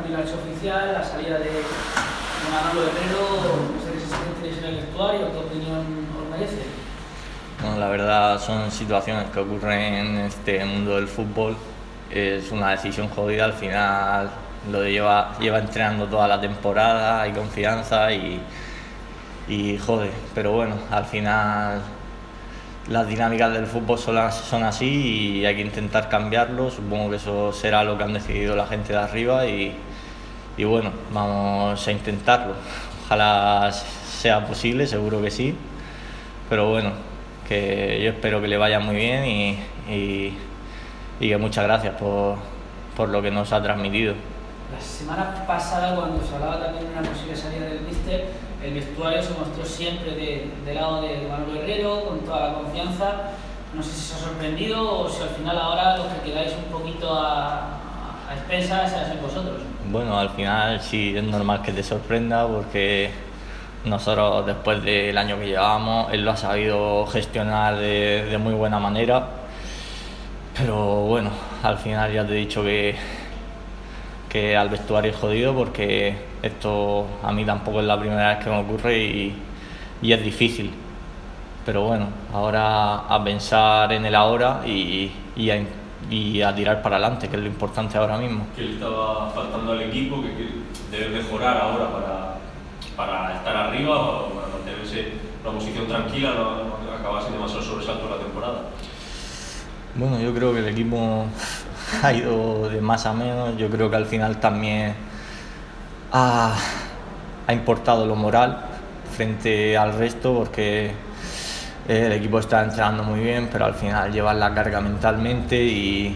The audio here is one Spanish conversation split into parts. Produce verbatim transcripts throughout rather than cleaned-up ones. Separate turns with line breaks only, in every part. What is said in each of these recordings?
también lo ha hecho oficial, la salida de Manolo Herrero, no sé qué se siente en el vestuario, ¿qué opinión os merece?
Bueno, la verdad son situaciones que ocurren en este mundo del fútbol, es una decisión jodida, al final lo lleva, lleva entrenando toda la temporada, hay confianza y, y jode, pero bueno, al final las dinámicas del fútbol son, son así y hay que intentar cambiarlo, supongo que eso será lo que han decidido la gente de arriba y, y bueno, vamos a intentarlo, ojalá sea posible, seguro que sí, pero bueno, que yo espero que le vaya muy bien y, y, y que muchas gracias por, por lo que nos ha transmitido.
La semana pasada, cuando se hablaba también de una posible salida del míster, el vestuario se mostró siempre de, del lado de Manolo Herrero, con toda la confianza. No sé si se ha sorprendido o si al final ahora los que quedáis un poquito a, a expensas seáis vosotros.
Bueno, al final sí es normal que te sorprenda porque nosotros después del año que llevábamos, él lo ha sabido gestionar de, de muy buena manera. Pero bueno, al final ya te he dicho que que al vestuario es jodido porque esto a mí tampoco es la primera vez que me ocurre y, y es difícil, pero bueno, ahora a pensar en el ahora y, y, a, y a tirar para adelante, que es lo importante ahora mismo.
¿Qué le estaba faltando al equipo? ¿Que, que debe mejorar ahora para, para estar arriba o para mantenerse en una posición tranquila, no, no acabar sin demasiado sobresalto la temporada?
Bueno, yo creo que el equipo ha ido de más a menos, yo creo que al final también ha, ha importado lo moral frente al resto porque el equipo está entrenando muy bien, pero al final llevan la carga mentalmente y,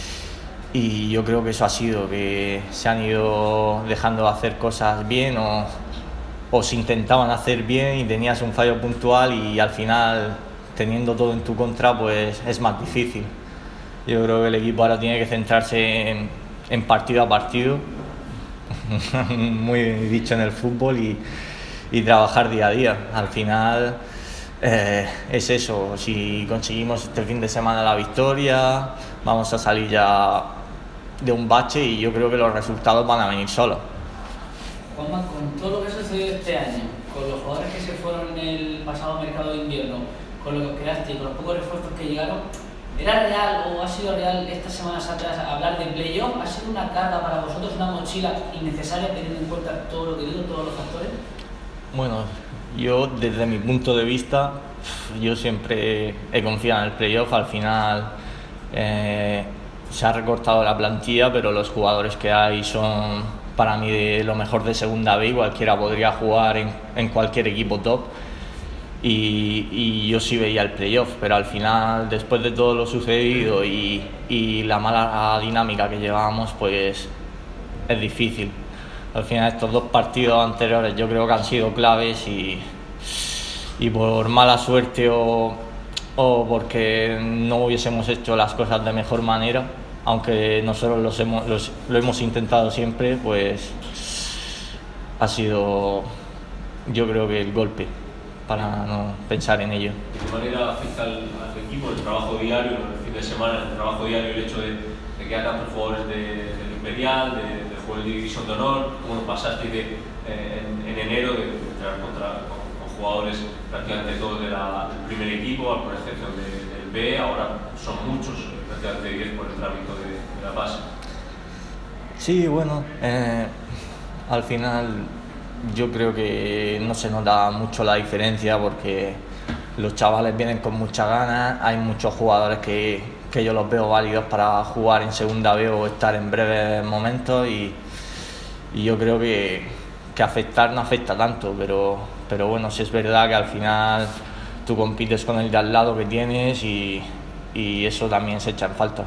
y yo creo que eso ha sido, que se han ido dejando de hacer cosas bien o, o se intentaban hacer bien y tenías un fallo puntual y al final teniendo todo en tu contra pues es más difícil. Yo creo que el equipo ahora tiene que centrarse en, en partido a partido, muy dicho en el fútbol, y, y trabajar día a día. Al final eh, es eso, si conseguimos este fin de semana la victoria, vamos a salir ya de un bache y yo creo que los resultados van a venir solos.
Juanma, con todo lo que ha sucedido este año, con los jugadores que se fueron en el pasado mercado de invierno, con lo que os quedaste y con los pocos refuerzos que llegaron, ¿era real o ha sido real estas semanas atrás hablar de playoff? ¿Ha sido una carga para vosotros, una mochila innecesaria teniendo en cuenta todo lo que digo, todos los factores?
Bueno, yo desde mi punto de vista, yo siempre he confiado en el playoff. Al final eh, se ha recortado la plantilla, pero los jugadores que hay son para mí de lo mejor de segunda B y cualquiera podría jugar en, en cualquier equipo top. Y, y yo sí veía el playoff, pero al final, después de todo lo sucedido y, y la mala dinámica que llevábamos, pues es difícil. Al final estos dos partidos anteriores yo creo que han sido claves y, y por mala suerte o, o porque no hubiésemos hecho las cosas de mejor manera, aunque nosotros los hemos, los, lo hemos intentado siempre, pues ha sido, yo creo que el golpe para no pensar en ello.
¿De qué manera afecta al, al equipo el trabajo diario, el fin de semana, el trabajo diario, el hecho de, de que haya tantos jugadores de, del Imperial, de, de jugadores de División de Honor? ¿Cómo pasaste de, eh, en, en enero de entrenar contra, con, con jugadores prácticamente todos de la, del primer equipo, por excepción de, del B? Ahora son muchos, prácticamente diez por el trámite de, de la base.
Sí, bueno, eh, al final yo creo que no se nota mucho la diferencia porque los chavales vienen con muchas ganas, hay muchos jugadores que, que yo los veo válidos para jugar en segunda B o estar en breves momentos y, y yo creo que, que afectar no afecta tanto, pero, pero bueno, sí es verdad que al final tú compites con el de al lado que tienes y, y eso también se echa en falta.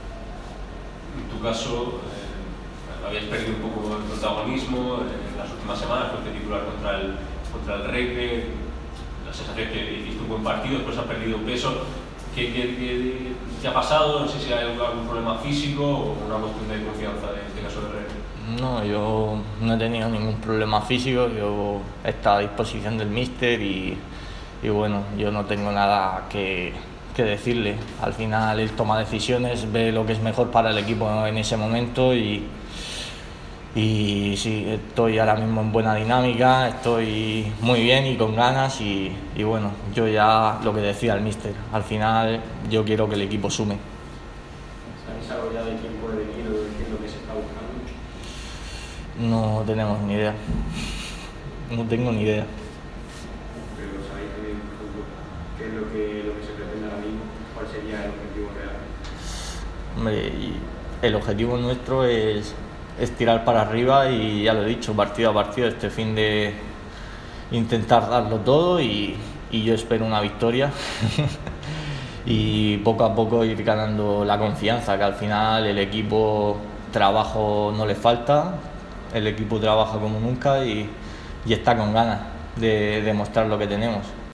En tu caso, eh, habías perdido un poco el protagonismo en las últimas semanas, fuiste titular contra el, contra el Recre, la sensación que hiciste un buen partido, después has perdido peso. ¿Qué, qué, qué, qué ha pasado? No sé si hay algún problema físico o una cuestión de confianza en este caso del Recre.
No, yo no he tenido ningún problema físico, yo he estado a disposición del míster y, y bueno, yo no tengo nada que, que decirle. Al final él toma decisiones, ve lo que es mejor para el equipo en ese momento y, Y sí, estoy ahora mismo en buena dinámica, estoy muy bien y con ganas y, y bueno, yo ya lo que decía el míster, al final yo quiero que el equipo sume.
¿Sabéis algo ya de quién puede venir o de qué es lo que se está buscando?
No tenemos ni idea, no tengo ni idea.
Pero sabéis también, por ejemplo, qué es lo que, lo que se pretende ahora mismo, cuál sería el objetivo real.
Hombre, y el objetivo nuestro es, es tirar para arriba y ya lo he dicho, partido a partido, este fin de intentar darlo todo y, y yo espero una victoria y poco a poco ir ganando la confianza, que al final el equipo trabajo no le falta, el equipo trabaja como nunca y, y está con ganas de demostrar lo que tenemos.